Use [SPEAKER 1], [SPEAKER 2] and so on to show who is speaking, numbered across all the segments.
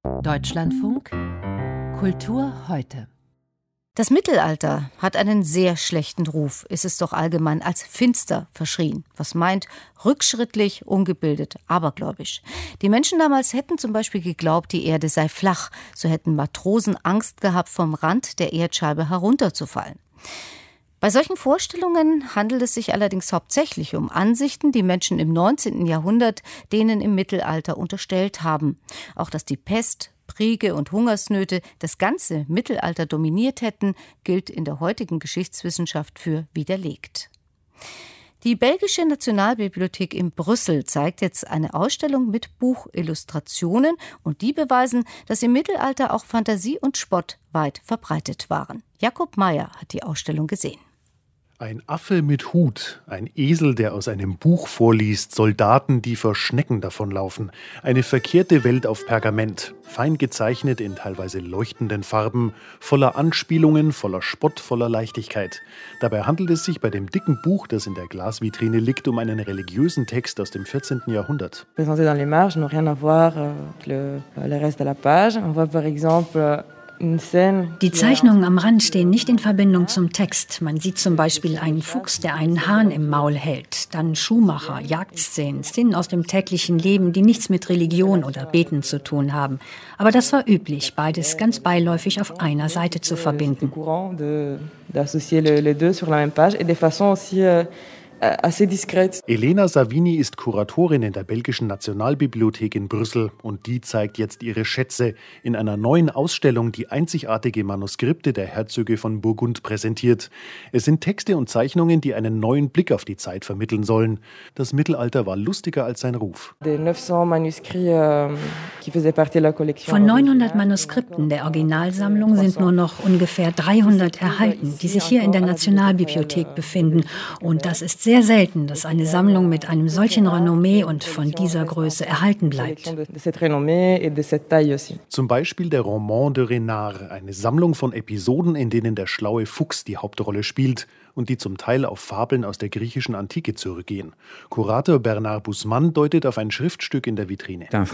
[SPEAKER 1] Deutschlandfunk Kultur heute.
[SPEAKER 2] Das Mittelalter hat einen sehr schlechten Ruf, ist es doch allgemein als finster verschrien. Was meint, rückschrittlich, ungebildet, abergläubisch. Die Menschen damals hätten zum Beispiel geglaubt, die Erde sei flach. So hätten Matrosen Angst gehabt, vom Rand der Erdscheibe herunterzufallen. Bei solchen Vorstellungen handelt es sich allerdings hauptsächlich um Ansichten, die Menschen im 19. Jahrhundert denen im Mittelalter unterstellt haben. Auch dass die Pest, Kriege und Hungersnöte das ganze Mittelalter dominiert hätten, gilt in der heutigen Geschichtswissenschaft für widerlegt. Die Belgische Nationalbibliothek in Brüssel zeigt jetzt eine Ausstellung mit Buchillustrationen und die beweisen, dass im Mittelalter auch Fantasie und Spott weit verbreitet waren. Jakob Meyer hat die Ausstellung gesehen.
[SPEAKER 3] Ein Affe mit Hut, ein Esel, der aus einem Buch vorliest, Soldaten, die vor Schnecken davonlaufen, eine verkehrte Welt auf Pergament, fein gezeichnet in teilweise leuchtenden Farben, voller Anspielungen, voller Spott, voller Leichtigkeit. Dabei handelt es sich bei dem dicken Buch, das in der Glasvitrine liegt, um einen religiösen Text aus dem 14. Jahrhundert.
[SPEAKER 4] Présenté dans les marges n'ont rien à voir avec le reste de la page. On voit par exemple
[SPEAKER 5] die Zeichnungen am Rand stehen nicht in Verbindung zum Text. Man sieht zum Beispiel einen Fuchs, der einen Hahn im Maul hält. Dann Schuhmacher, Jagdszenen, Szenen aus dem täglichen Leben, die nichts mit Religion oder Beten zu tun haben. Aber das war üblich, beides ganz beiläufig auf einer Seite zu verbinden.
[SPEAKER 3] Elena Savini ist Kuratorin in der Belgischen Nationalbibliothek in Brüssel und die zeigt jetzt ihre Schätze in einer neuen Ausstellung, die einzigartige Manuskripte der Herzöge von Burgund präsentiert. Es sind Texte und Zeichnungen, die einen neuen Blick auf die Zeit vermitteln sollen. Das Mittelalter war lustiger als sein Ruf.
[SPEAKER 5] Von 900 Manuskripten der Originalsammlung sind nur noch ungefähr 300 erhalten, die sich hier in der Nationalbibliothek befinden. Und das ist sehr selten, dass eine Sammlung mit einem solchen Renommee und von dieser Größe erhalten bleibt.
[SPEAKER 3] Zum Beispiel der Roman de Renard, eine Sammlung von Episoden, in denen der schlaue Fuchs die Hauptrolle spielt und die zum Teil auf Fabeln aus der griechischen Antike zurückgehen. Kurator Bernard Bussmann deutet auf ein Schriftstück in der Vitrine. Das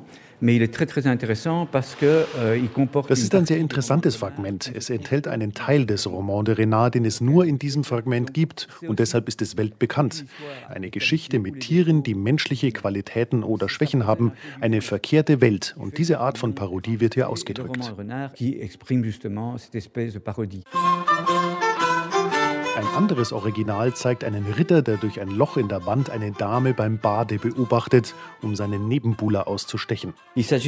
[SPEAKER 3] ist ein sehr interessantes Fragment. Es enthält einen Teil des Roman de Renard, den es nur in diesem Fragment gibt und deshalb ist es weltbekannt. Eine Geschichte mit Tieren, die menschliche Qualitäten oder Schwächen haben, eine verkehrte Welt und diese Art von Parodie wird hier ausgedrückt. Ein anderes Original zeigt einen Ritter, der durch ein Loch in der Wand eine Dame beim Bade beobachtet, um seinen Nebenbuhler auszustechen. Das ist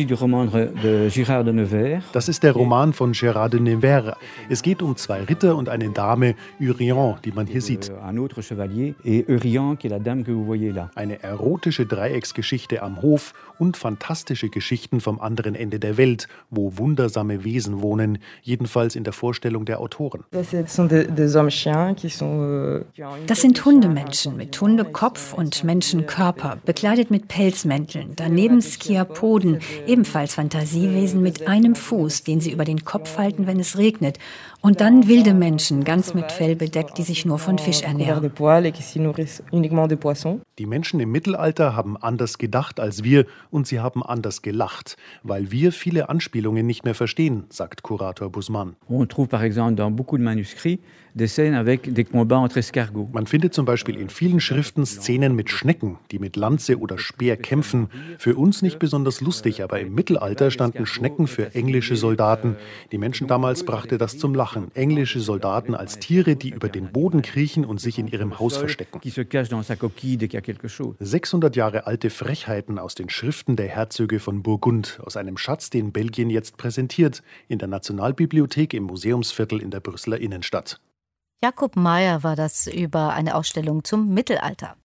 [SPEAKER 3] der Roman von Gérard de Nevers. Es geht um zwei Ritter und eine Dame, Urien, die man hier sieht. Eine erotische Dreiecksgeschichte am Hof und fantastische Geschichten vom anderen Ende der Welt, wo wundersame Wesen wohnen, jedenfalls in der Vorstellung der Autoren.
[SPEAKER 5] Das sind Hundemenschen mit Hundekopf und Menschenkörper, bekleidet mit Pelzmänteln. Daneben Skiapoden, ebenfalls Fantasiewesen mit einem Fuß, den sie über den Kopf halten, wenn es regnet. Und dann wilde Menschen, ganz mit Fell bedeckt, die sich nur von Fisch ernähren.
[SPEAKER 3] Die Menschen im Mittelalter haben anders gedacht als wir und sie haben anders gelacht, weil wir viele Anspielungen nicht mehr verstehen, sagt Kurator Bussmann. Man findet zum Beispiel in vielen Schriften Szenen mit Schnecken, die mit Lanze oder Speer kämpfen. Für uns nicht besonders lustig, aber im Mittelalter standen Schnecken für englische Soldaten. Die Menschen damals brachte das zum Lachen. Englische Soldaten als Tiere, die über den Boden kriechen und sich in ihrem Haus verstecken. 600 Jahre alte Frechheiten aus den Schriften der Herzöge von Burgund, aus einem Schatz, den Belgien jetzt präsentiert, in der Nationalbibliothek im Museumsviertel in der Brüsseler Innenstadt.
[SPEAKER 2] Jakob Meyer war das über eine Ausstellung zum Mittelalter.